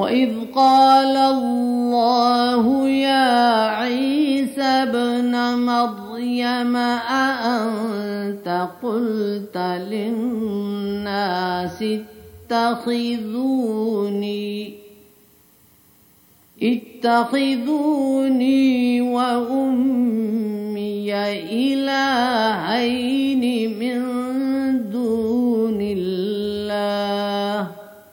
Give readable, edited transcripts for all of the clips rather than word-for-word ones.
وإذ قال الله يا عيسى ابن مريم أأنت قلت للناس اتخذوني وأمي إلهين من دون الله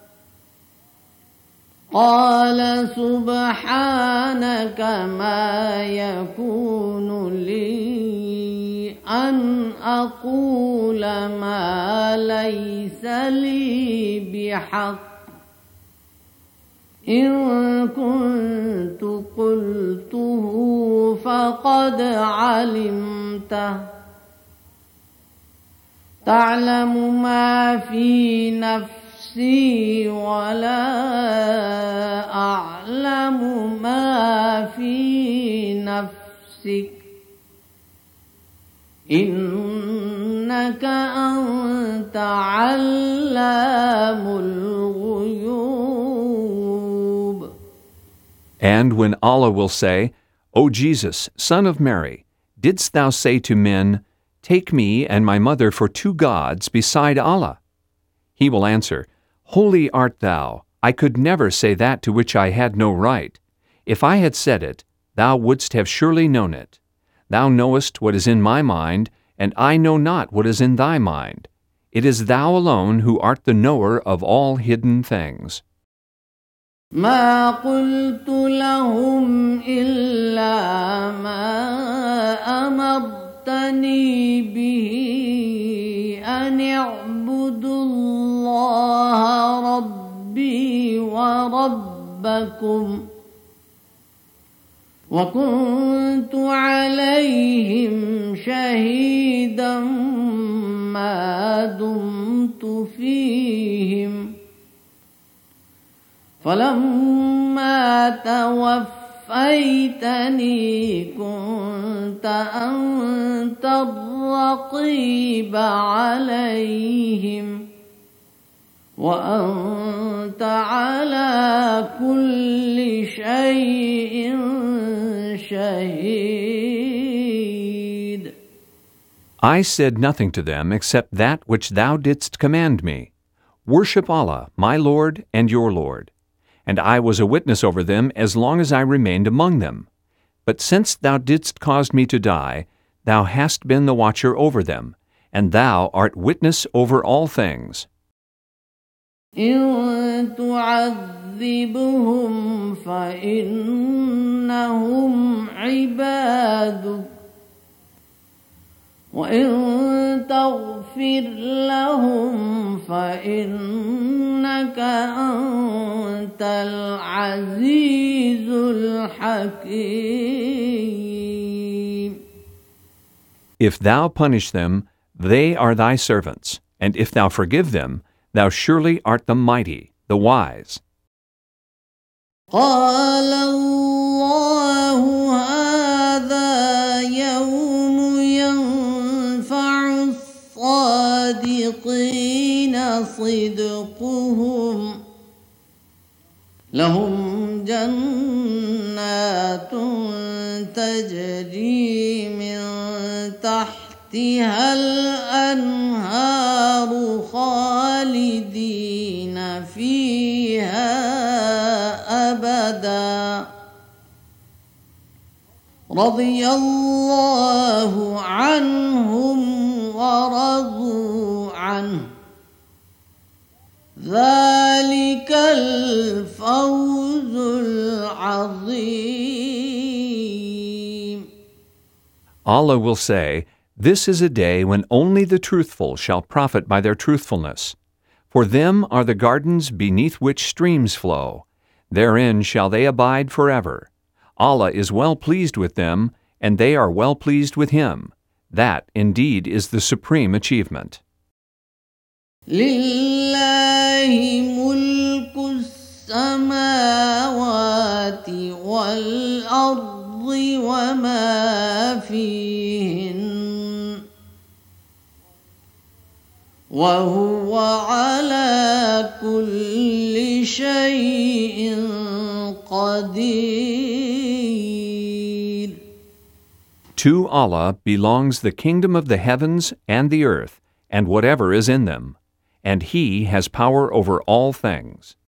قال سبحانك ما يكون لي أن أقول ما ليس لي بحق إن كنت قلته فقد علمته تعلم ما في نفسي ولا أعلم ما في نفسك إنك أنت علام الغيوب. And when Allah will say, O Jesus, son of Mary, didst thou say to men, Take me and my mother for two gods beside Allah? He will answer, Holy art thou, I could never say that to which I had no right. If I had said it, thou wouldst have surely known it. Thou knowest what is in my mind, and I know not what is in thy mind. It is thou alone who art the knower of all hidden things. ما قلت لهم إلا ما أمرتني به أن اعبدوا الله ربي وربكم وكنت عليهم شهيدا ما دمت فيهم فلما توفيتني كنت أنت الرقيب عليهم وأنت على كل شيء شهيد. I said nothing to them except that which thou didst command me. Worship Allah, my Lord and your Lord. And I was a witness over them as long as I remained among them. But since thou didst cause me to die, thou hast been the watcher over them, and thou art witness over all things. إن تعذبهم فإنهم عبادك وإن تغفر لهم فإنك أنت العزيز الحكيم. If thou punish them, they are thy servants, and if thou forgive them, thou surely art the mighty, the wise. قال الله هذا يوم ينفع الصادقين صدقهم لهم جنات تجري من تحتها الأنهار خالدين فيها أبدا رضي الله عنهم ورضوا عنه ذلك الفوز العظيم. Allah will say, This is a day when only the truthful shall profit by their truthfulness. For them are the gardens beneath which streams flow. Therein shall they abide forever. Allah is well pleased with them, and they are well pleased with Him. That, indeed, is the supreme achievement. لله ملك السماوات والأرض وما فيهن وهو على كل شيء قدير. To Allah belongs the kingdom of the heavens and the earth, and whatever is in them, and He has power over all things.